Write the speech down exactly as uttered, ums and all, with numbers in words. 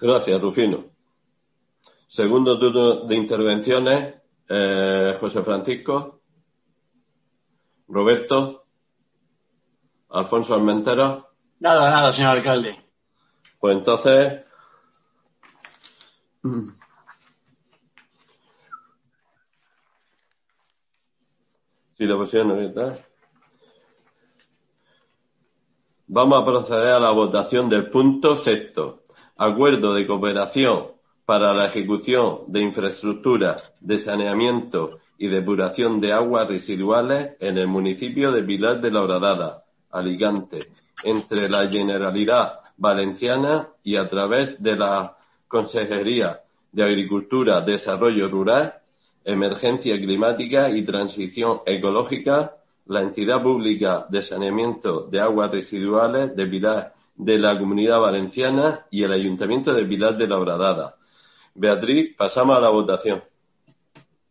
Gracias, Rufino. Segundo turno de intervenciones, eh, José Francisco, Roberto, Alfonso Armentero. Nada, nada, señor alcalde. Pues entonces, si la posición no está, vamos a proceder a la votación del punto sexto. Acuerdo de cooperación para la ejecución de infraestructuras de saneamiento y depuración de aguas residuales en el municipio de Pilar de la Horadada, Alicante, entre la Generalidad Valenciana y a través de la Consejería de Agricultura, Desarrollo Rural, Emergencia Climática y Transición Ecológica, la entidad pública de saneamiento de aguas residuales de Pilar de la Comunidad Valenciana y el Ayuntamiento de Pilar de la Horadada. Beatriz, pasamos a la votación.